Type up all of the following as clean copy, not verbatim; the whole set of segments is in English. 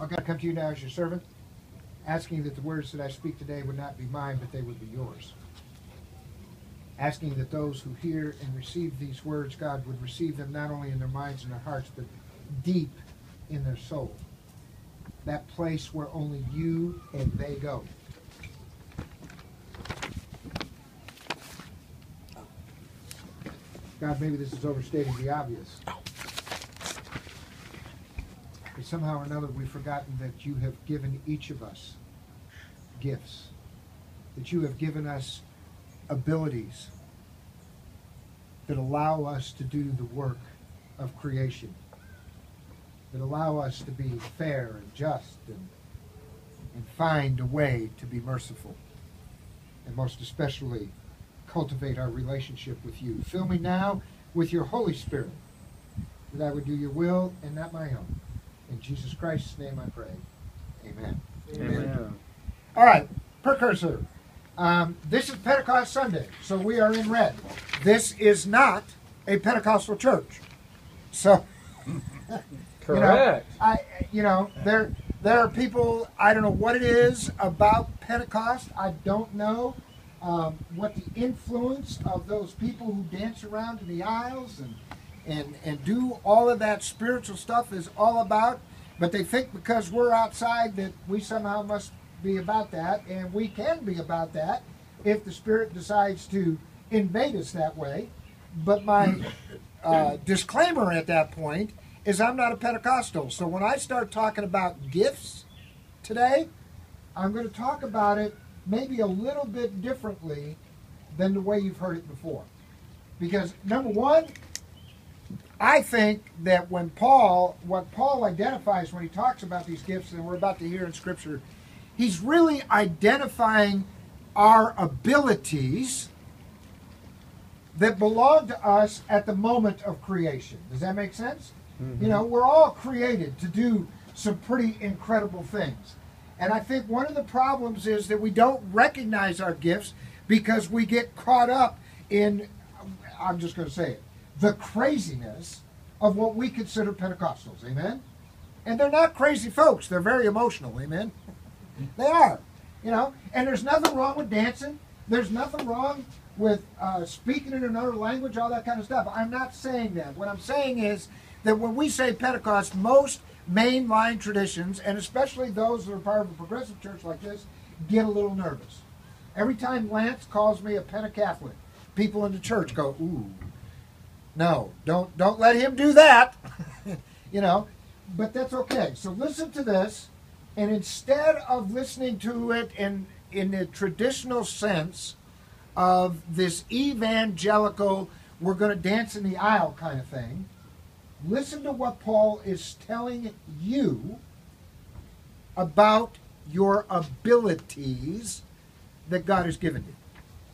Okay, I come to you now as your servant, asking that the words that I speak today would not be mine, but they would be yours. Asking that those who hear and receive these words, God, would receive them not only in their minds and their hearts, but deep in their soul. That place where only you and they go. God, maybe this is overstating the obvious. But somehow or another we've forgotten that you have given each of us gifts. That you have given us abilities that allow us to do the work of creation. That allow us to be fair and just and find a way to be merciful. And most especially, cultivate our relationship with you. Fill me now with your Holy Spirit, that I would do your will and not my own. In Jesus Christ's name I pray. Amen. Amen. All right, precursor. This is Pentecost Sunday, so we are in red. This is not a Pentecostal church. So, Correct. there are people, I don't know what it is about Pentecost. I don't know what the influence of those people who dance around in the aisles and do all of that spiritual stuff is all about. But they think because we're outside that we somehow must be about that, and we can be about that if the Spirit decides to invade us that way. But my disclaimer at that point is I'm not a Pentecostal. So when I start talking about gifts today, I'm going to talk about it maybe a little bit differently than the way you've heard it before. Because number one, I think that what Paul identifies when he talks about these gifts, and we're about to hear in Scripture, he's really identifying our abilities that belong to us at the moment of creation. Does that make sense? Mm-hmm. You know, we're all created to do some pretty incredible things. And I think one of the problems is that we don't recognize our gifts because we get caught up in, I'm just going to say it, the craziness of what we consider Pentecostals. Amen? And they're not crazy folks. They're very emotional. Amen? They are. You know, and there's nothing wrong with dancing. There's nothing wrong with speaking in another language, all that kind of stuff. I'm not saying that. What I'm saying is that when we say Pentecost, most mainline traditions, and especially those that are part of a progressive church like this, get a little nervous. Every time Lance calls me a Pentacatholic, people in the church go, ooh, no, don't let him do that. You know, but that's okay. So listen to this, and instead of listening to it in the traditional sense of this evangelical, we're going to dance in the aisle kind of thing, listen to what Paul is telling you about your abilities that God has given you.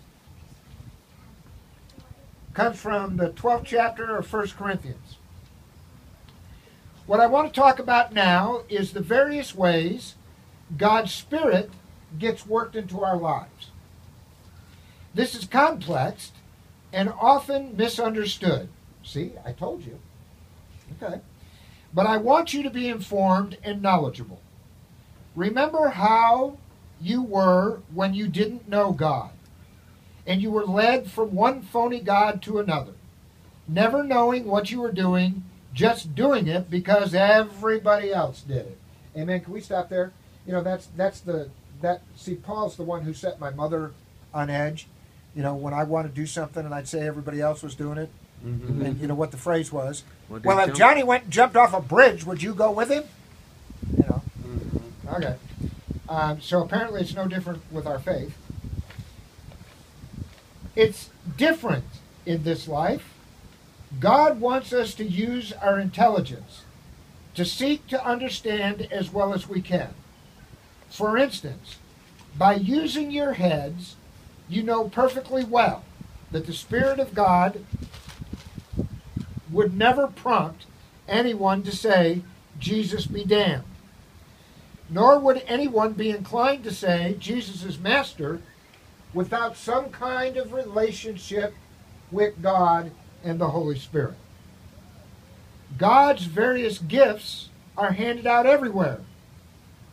Comes from the 12th chapter of 1 Corinthians. What I want to talk about now is the various ways God's Spirit gets worked into our lives. This is complex and often misunderstood. See, I told you. Okay. But I want you to be informed and knowledgeable. Remember how you were when you didn't know God, and you were led from one phony god to another, never knowing what you were doing, just doing it because everybody else did it. Amen. Can we stop there? You know, see, Paul's the one who set my mother on edge. You know, when I want to do something and I'd say everybody else was doing it. Mm-hmm. And you know what the phrase was? Well, if Johnny went and jumped off a bridge, would you go with him? You know. Mm-hmm. Okay. So apparently it's no different with our faith. It's different in this life. God wants us to use our intelligence to seek to understand as well as we can. For instance, by using your heads, you know perfectly well that the Spirit of God would never prompt anyone to say, Jesus be damned. Nor would anyone be inclined to say, Jesus is master, without some kind of relationship with God and the Holy Spirit. God's various gifts are handed out everywhere,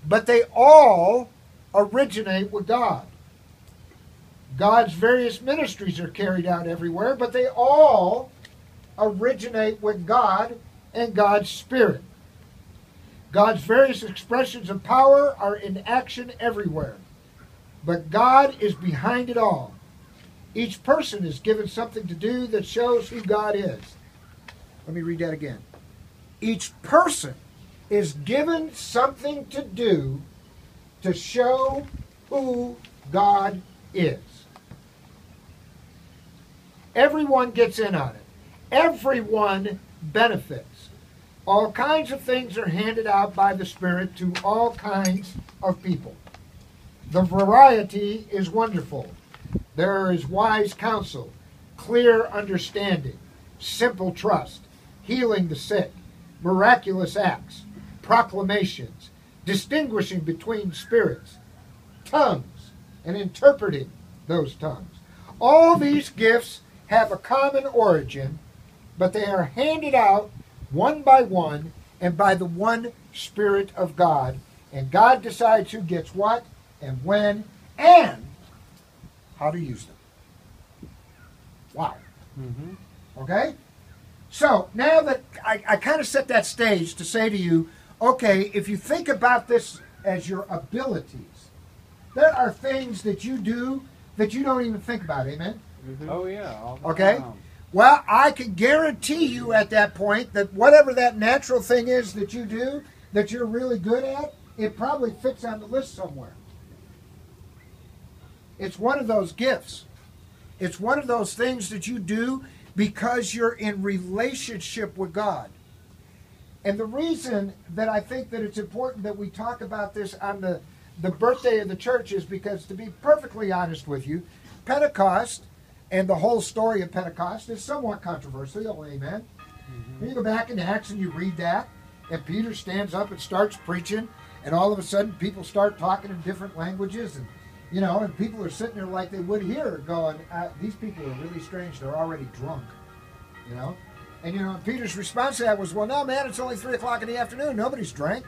but they all originate with God. God's various ministries are carried out everywhere, but they all originate with God and God's Spirit. God's various expressions of power are in action everywhere, but God is behind it all. Each person is given something to do that shows who God is. Let me read that again. Each person is given something to do to show who God is. Everyone gets in on it. Everyone benefits. All kinds of things are handed out by the Spirit to all kinds of people. The variety is wonderful. There is wise counsel, clear understanding, simple trust, healing the sick, miraculous acts, proclamations, distinguishing between spirits, tongues, and interpreting those tongues. All these gifts have a common origin, but they are handed out one by one and by the one Spirit of God. And God decides who gets what and when and how to use them. Wow. Mm-hmm. Okay? So now that I kind of set that stage to say to you, okay, if you think about this as your abilities, there are things that you do that you don't even think about. Amen? Mm-hmm. Oh, yeah. All the Okay? time. Well, I can guarantee you at that point that whatever that natural thing is that you do, that you're really good at, it probably fits on the list somewhere. It's one of those gifts. It's one of those things that you do because you're in relationship with God. And the reason that I think that it's important that we talk about this on the birthday of the church is because, to be perfectly honest with you, Pentecost and the whole story of Pentecost is somewhat controversial, amen? Mm-hmm. And you go back in Acts and you read that, and Peter stands up and starts preaching, and all of a sudden people start talking in different languages, and you know, and people are sitting there like they would here going, these people are really strange, they're already drunk, you know? And you know, Peter's response to that was, well, no, man, it's only 3 o'clock in the afternoon, nobody's drank.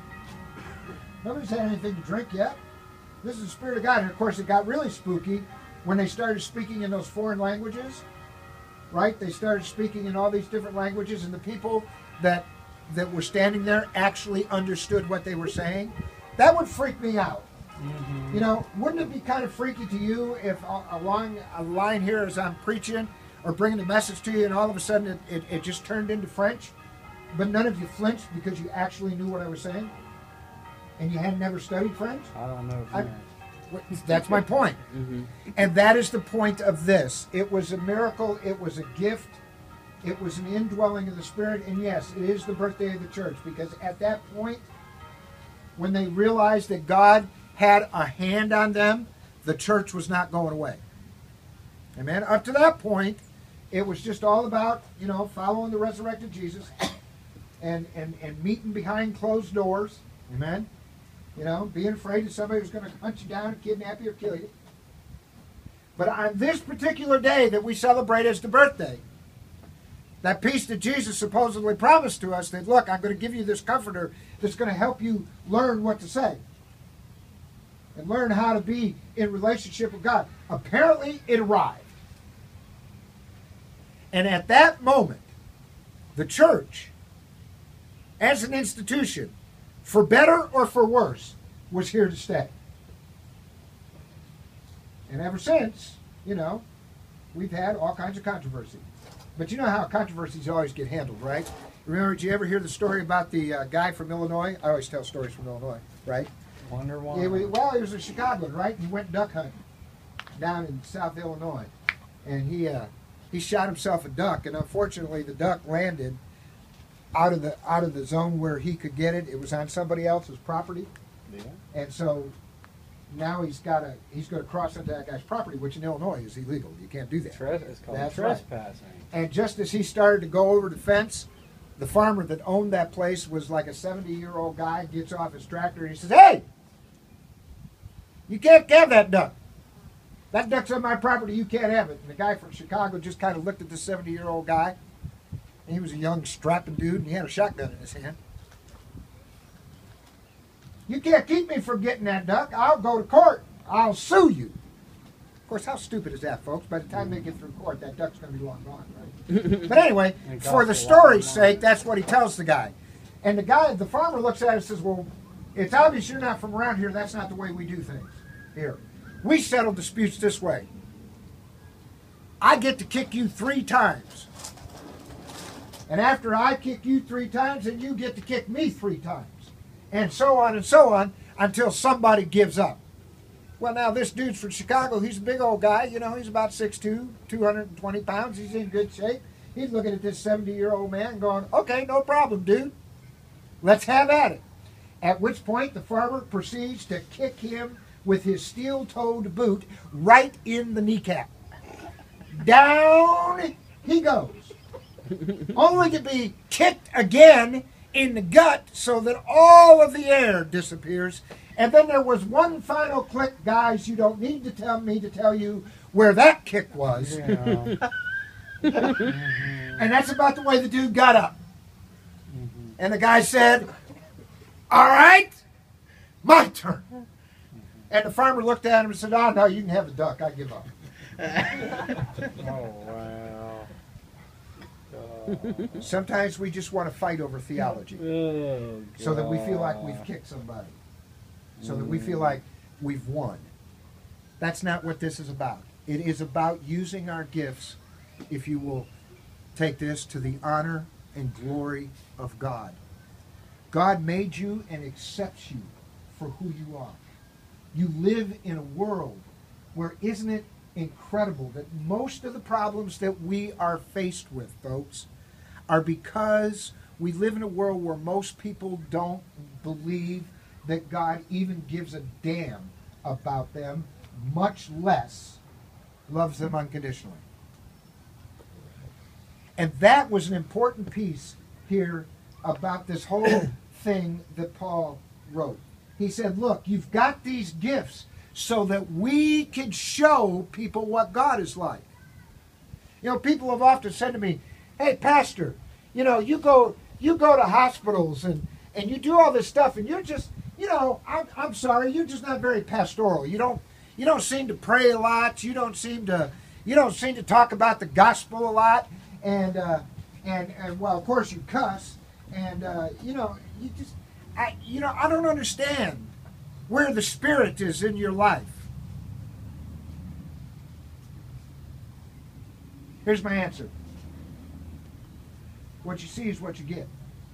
Nobody's had anything to drink yet. This is the Spirit of God. And of course, it got really spooky when they started speaking in those foreign languages, right? They started speaking in all these different languages, and the people that were standing there actually understood what they were saying. That would freak me out. Mm-hmm. You know, wouldn't it be kind of freaky to you if along a line here as I'm preaching or bringing a message to you, and all of a sudden it just turned into French, but none of you flinched because you actually knew what I was saying, and you had never studied French? I don't know. That's my point. Mm-hmm. And that is the point of this. It was a miracle. It was a gift. It was an indwelling of the Spirit. And yes, it is the birthday of the church, because at that point, when they realized that God had a hand on them, the church was not going away. Amen. Up to that point, it was just all about, you know, following the resurrected Jesus and meeting behind closed doors. Amen. You know, being afraid that somebody was going to hunt you down, kidnap you, or kill you. But on this particular day that we celebrate as the birthday, that peace that Jesus supposedly promised to us, that, look, I'm going to give you this comforter that's going to help you learn what to say and learn how to be in relationship with God. Apparently, it arrived. And at that moment, the church, as an institution, for better or for worse, was here to stay. And ever since, you know, we've had all kinds of controversy. But you know how controversies always get handled, right? Remember, did you ever hear the story about the guy from Illinois? I always tell stories from Illinois, right? Wonder why. He was a Chicagoan, right? He went duck hunting down in South Illinois. And he shot himself a duck, and unfortunately the duck landed out of the zone where he could get it. It was on somebody else's property. Yeah. And so now he's going to cross into that guy's property, which in Illinois is illegal. You can't do that. It's called trespassing. Right. And just as he started to go over the fence, the farmer that owned that place was like a 70-year-old guy, gets off his tractor, and he says, "Hey, you can't have that duck. That duck's on my property. You can't have it." And the guy from Chicago just kind of looked at the 70-year-old guy. He was a young, strapping dude, and he had a shotgun in his hand. You can't keep me from getting that duck. I'll go to court. I'll sue you. Of course, how stupid is that, folks? By the time they get through court, that duck's going to be long gone, right? But anyway, for the story's sake, that's what he tells the guy. And the farmer looks at it and says, well, it's obvious you're not from around here. That's not the way we do things here. We settle disputes this way. I get to kick you 3 times. And after I kick you 3 times, then you get to kick me 3 times. And so on until somebody gives up. Well, now this dude's from Chicago. He's a big old guy. You know, he's about 6'2", 220 pounds. He's in good shape. He's looking at this 70-year-old man going, okay, no problem, dude. Let's have at it. At which point the farmer proceeds to kick him with his steel-toed boot right in the kneecap. Down he goes. Only to be kicked again in the gut so that all of the air disappears. And then there was one final click, guys. You don't need to tell me to tell you where that kick was. Yeah. And that's about the way the dude got up. And the guy said, all right, my turn. And the farmer looked at him and said, oh, no, you can have the duck. I give up. Oh, wow. Sometimes we just want to fight over theology so that we feel like we've kicked somebody, so that we feel like we've won. That's not what this is about. It is about using our gifts, if you will take this, to the honor and glory of God. God made you and accepts you for who you are. You live in a world where, isn't it incredible that most of the problems that we are faced with, folks, are because we live in a world where most people don't believe that God even gives a damn about them, much less loves them unconditionally. And that was an important piece here about this whole thing that Paul wrote. He said, look, you've got these gifts so that we can show people what God is like. You know, people have often said to me, hey, Pastor, you know, you go to hospitals and you do all this stuff and you're just, you know, I'm sorry, you're just not very pastoral. You don't seem to pray a lot. You don't seem to talk about the gospel a lot. And well, of course you cuss. And, you know, I don't understand where the Spirit is in your life. Here's my answer. What you see is what you get.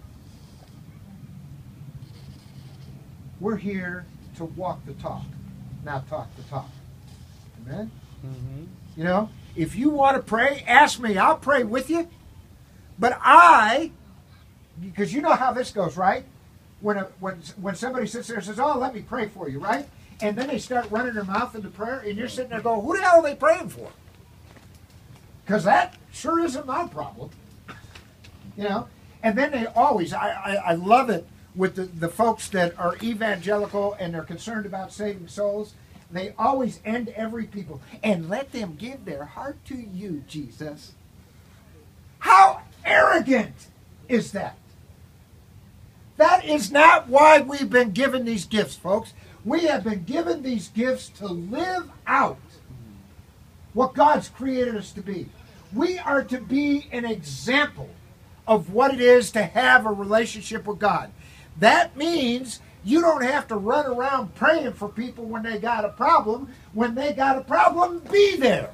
We're here to walk the talk, not talk the talk. Amen? Mm-hmm. You know, if you want to pray, ask me. I'll pray with you. But because you know how this goes, right? When somebody sits there and says, oh, let me pray for you, right? And then they start running their mouth into prayer, and you're sitting there going, who the hell are they praying for? Because that sure isn't my problem. You know? And then they always, I love it with the folks that are evangelical and they're concerned about saving souls. They always end every people, and let them give their heart to you, Jesus. How arrogant is that? That is not why we've been given these gifts, folks. We have been given these gifts to live out what God's created us to be. We are to be an example of what it is to have a relationship with God. That means you don't have to run around praying for people when they got a problem. When they got a problem, be there.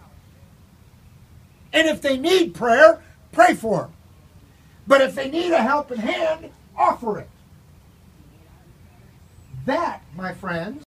And if they need prayer, pray for them. But if they need a helping hand, offer it. That, my friends,